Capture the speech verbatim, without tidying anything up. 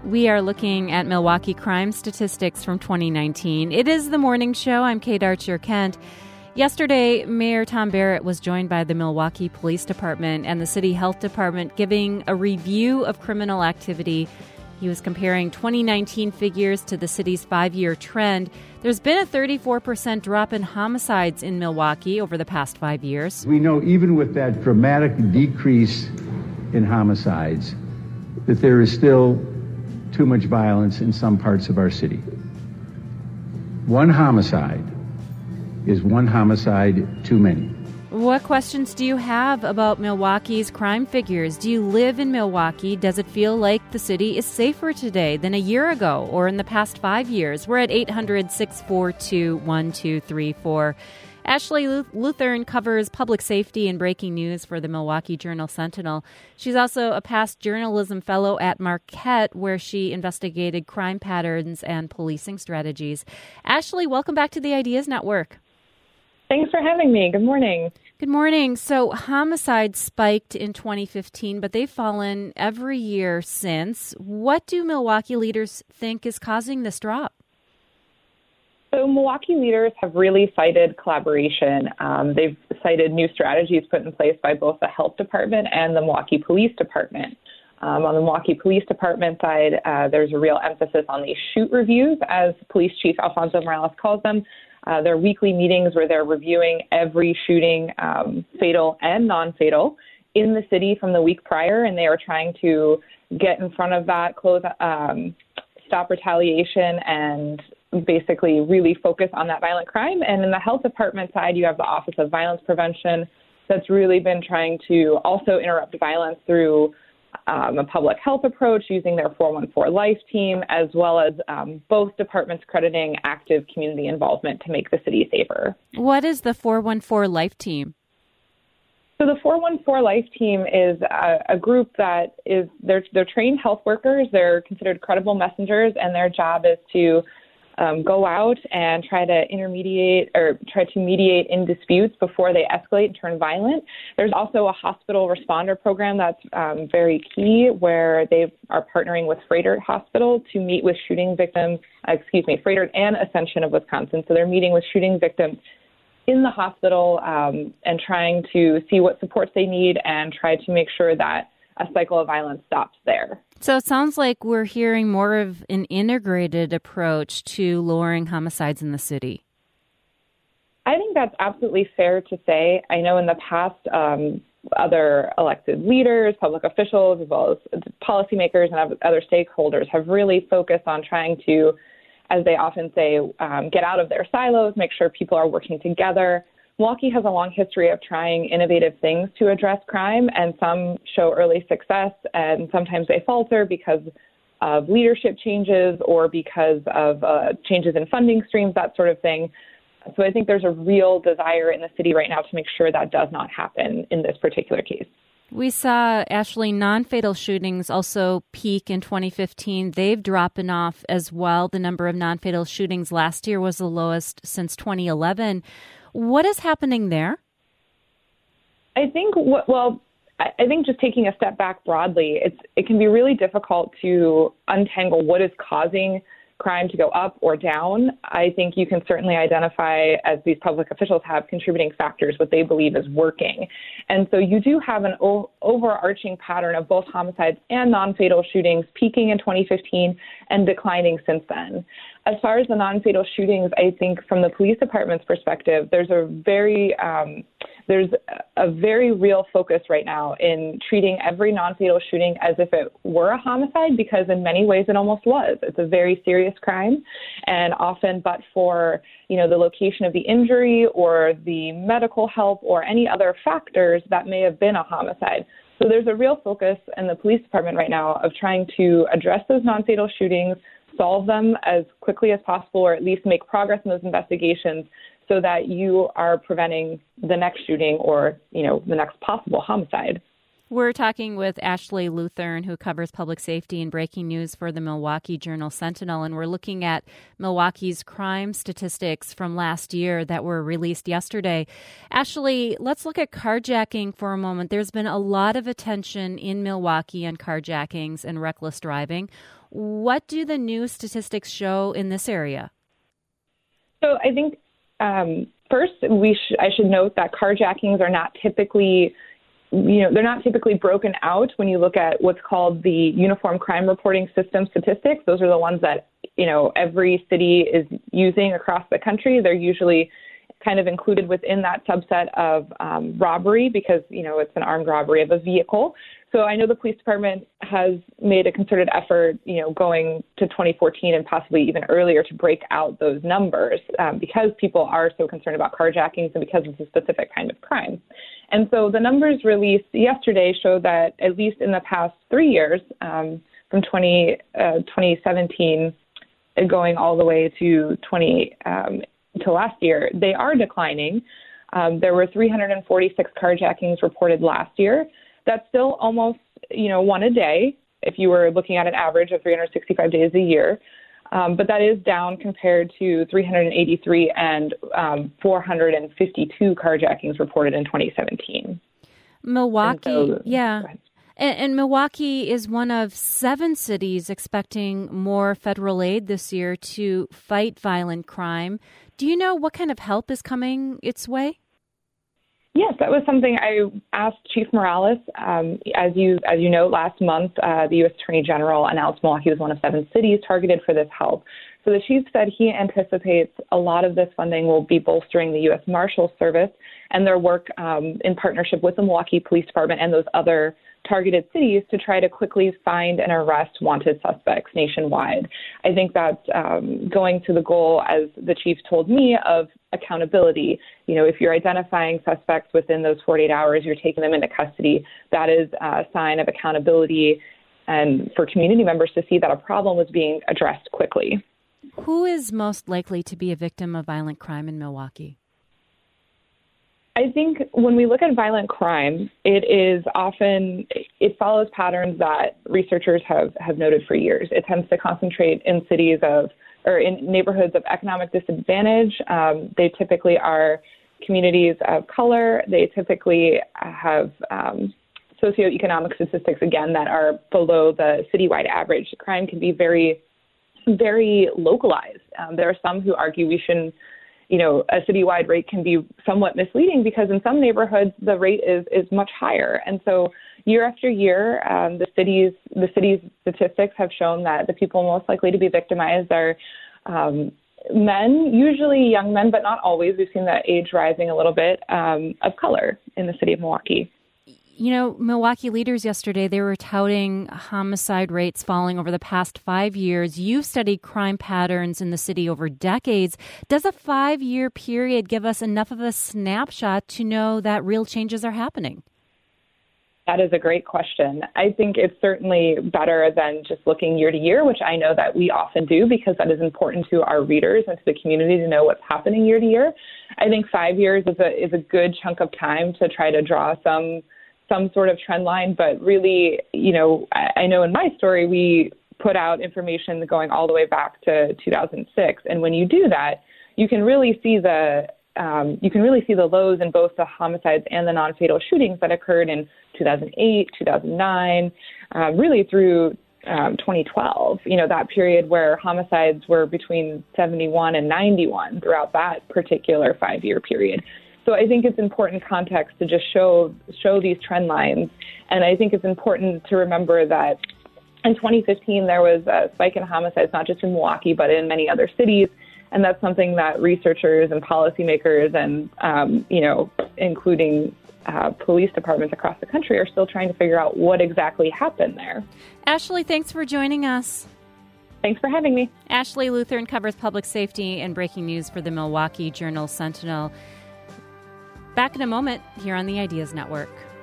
We are looking at Milwaukee crime statistics from twenty nineteen. It is the morning show. I'm Kate Archer-Kent. Yesterday, Mayor Tom Barrett was joined by the Milwaukee Police Department and the City Health Department giving a review of criminal activity. He was comparing twenty nineteen figures to the city's five-year trend. There's been a thirty-four percent drop in homicides in Milwaukee over the past five years. We know even with that dramatic decrease in homicides that there is still too much violence in some parts of our city. One homicide is one homicide too many. What questions do you have about Milwaukee's crime figures? Do you live in Milwaukee? Does it feel like the city is safer today than a year ago or in the past five years? We're at eight hundred, six four two, one two three four. Ashley Luthern covers public safety and breaking news for the Milwaukee Journal-Sentinel. She's also a past journalism fellow at Marquette, where she investigated crime patterns and policing strategies. Ashley, welcome back to the Ideas Network. Thanks for having me. Good morning. Good morning. So homicides spiked in twenty fifteen, but they've fallen every year since. What do Milwaukee leaders think is causing this drop? So Milwaukee leaders have really cited collaboration. Um, they've cited new strategies put in place by both the Health Department and the Milwaukee Police Department. Um, on the Milwaukee Police Department side, uh, there's a real emphasis on these shoot reviews, as Police Chief Alfonso Morales calls them. Uh, they're weekly meetings where they're reviewing every shooting, um, fatal and non-fatal, in the city from the week prior, and they are trying to get in front of that, close, um, stop retaliation, and basically really focus on that violent crime. And in the Health Department side, you have the Office of Violence Prevention that's really been trying to also interrupt violence through um, a public health approach using their four one four Life team, as well as um, both departments crediting active community involvement to make the city safer. What is the four one four Life team? So the four one four Life team is a, a group that is, they're, they're trained health workers. They're considered credible messengers, and their job is to Um, go out and try to intermediate or try to mediate in disputes before they escalate and turn violent. There's also a hospital responder program that's um, very key, where they are partnering with Froedtert Hospital to meet with shooting victims, uh, excuse me, Froedtert and Ascension of Wisconsin. So they're meeting with shooting victims in the hospital um, and trying to see what supports they need and try to make sure that a cycle of violence stops there. So it sounds like we're hearing more of an integrated approach to lowering homicides in the city. I think that's absolutely fair to say. I know in the past, um, other elected leaders, public officials, as well as policymakers and other stakeholders have really focused on trying to, as they often say, um, get out of their silos, make sure people are working together. Milwaukee has a long history of trying innovative things to address crime, and some show early success, and sometimes they falter because of leadership changes or because of uh, changes in funding streams, that sort of thing. So I think there's a real desire in the city right now to make sure that does not happen in this particular case. We saw, Ashley, non-fatal shootings also peak in twenty fifteen. They've dropping off as well. The number of non-fatal shootings last year was the lowest since twenty eleven. What is happening there? I think, what, well, I think just taking a step back broadly, it's it can be really difficult to untangle what is causing crime to go up or down. I think you can certainly identify, as these public officials have, contributing factors, what they believe is working. And so you do have an o- overarching pattern of both homicides and non-fatal shootings peaking in twenty fifteen and declining since then. As far as the non-fatal shootings, I think from the police department's perspective, there's a very um, there's a very real focus right now in treating every non-fatal shooting as if it were a homicide, because in many ways it almost was. It's a very serious crime, and often but for, you know, the location of the injury or the medical help or any other factors, that may have been a homicide. So there's a real focus in the police department right now of trying to address those non-fatal shootings, solve them as quickly as possible, or at least make progress in those investigations so that you are preventing the next shooting or, you know, the next possible homicide. We're talking with Ashley Luthern, who covers public safety and breaking news for the Milwaukee Journal-Sentinel, and we're looking at Milwaukee's crime statistics from last year that were released yesterday. Ashley, let's look at carjacking for a moment. There's been a lot of attention in Milwaukee on carjackings and reckless driving. What do the new statistics show in this area? So I think um, first we sh- I should note that carjackings are not typically You know, they're not typically broken out when you look at what's called the Uniform Crime Reporting System statistics. Those are the ones that, you know, every city is using across the country. They're usually kind of included within that subset of um, robbery because, you know, it's an armed robbery of a vehicle. So I know the police department has made a concerted effort, you know, going to twenty fourteen and possibly even earlier to break out those numbers um, because people are so concerned about carjackings and because it's a specific kind of crime. And so the numbers released yesterday show that at least in the past three years, um, from twenty, uh, twenty seventeen going all the way to twenty um, to last year, they are declining. Um, there were three hundred forty-six carjackings reported last year. That's still almost, you know, one a day if you were looking at an average of three hundred sixty-five days a year. Um, but that is down compared to three hundred eighty-three and um, four hundred fifty-two carjackings reported in twenty seventeen. Milwaukee, and so, yeah. And, and Milwaukee is one of seven cities expecting more federal aid this year to fight violent crime. Do you know what kind of help is coming its way? Yes, that was something I asked Chief Morales. Um, as you as you know, last month, uh, the U S Attorney General announced Milwaukee was one of seven cities targeted for this help. So the chief said he anticipates a lot of this funding will be bolstering the U S Marshals Service and their work um, in partnership with the Milwaukee Police Department and those other targeted cities to try to quickly find and arrest wanted suspects nationwide. I think that's um, going to the goal, as the chief told me, of accountability. You know, if you're identifying suspects within those forty-eight hours, you're taking them into custody, that is a sign of accountability and for community members to see that a problem was being addressed quickly. Who is most likely to be a victim of violent crime in Milwaukee? I think when we look at violent crime, it is often, it follows patterns that researchers have, have noted for years. It tends to concentrate in cities of, or in neighborhoods of economic disadvantage. Um, they typically are communities of color. They typically have um, socioeconomic statistics, again, that are below the citywide average. Crime can be very, very localized. Um, there are some who argue we shouldn't, you know, a citywide rate can be somewhat misleading because in some neighborhoods the rate is, is much higher. And so year after year, um, the city's the city's statistics have shown that the people most likely to be victimized are um, men, usually young men, but not always. We've seen that age rising a little bit, um, of color in the city of Milwaukee. You know, Milwaukee leaders yesterday, they were touting homicide rates falling over the past five years. You've studied crime patterns in the city over decades. Does a five-year period give us enough of a snapshot to know that real changes are happening? That is a great question. I think it's certainly better than just looking year to year, which I know that we often do because that is important to our readers and to the community to know what's happening year to year. I think five years is a is a good chunk of time to try to draw some some sort of trend line, but really, you know, I, I know in my story, we put out information going all the way back to two thousand six. And when you do that, you can really see the, um, you can really see the lows in both the homicides and the non-fatal shootings that occurred in two thousand eight, two thousand nine, uh, really through um, twenty twelve, you know, that period where homicides were between seventy-one and ninety-one throughout that particular five-year period. So I think it's important context to just show show these trend lines. And I think it's important to remember that in twenty fifteen, there was a spike in homicides, not just in Milwaukee, but in many other cities. And that's something that researchers and policymakers and, um, you know, including uh, police departments across the country are still trying to figure out what exactly happened there. Ashley, thanks for joining us. Thanks for having me. Ashley Luthern covers public safety and breaking news for the Milwaukee Journal-Sentinel. Back in a moment here on the Ideas Network.